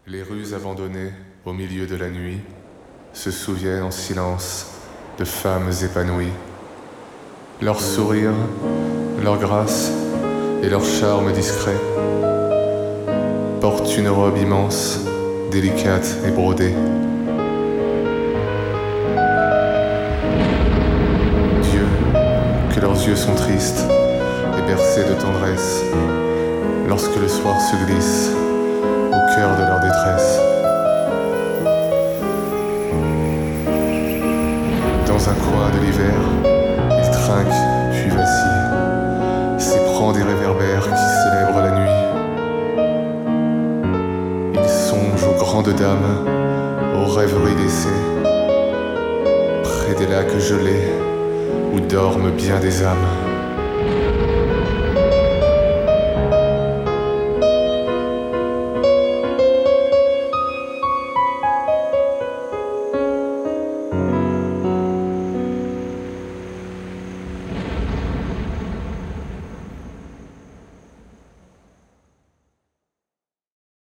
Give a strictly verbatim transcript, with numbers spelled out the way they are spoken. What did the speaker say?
Les rues abandonnées au milieu de la nuit se souviennent en silence de femmes épanouies. Leur sourire, leur grâce et leur charme discret portent une robe immense, délicate et brodée. Dieu, que leurs yeux sont tristes et bercés de tendresse lorsque le soir se glisse au cœur de leur détresse. Dans un coin de l'hiver, il trinque puis vacille, s'éprend des réverbères qui célèbrent la nuit. Il songe aux grandes dames, aux rêveries d'essai, près des lacs gelés où dorment bien des âmes.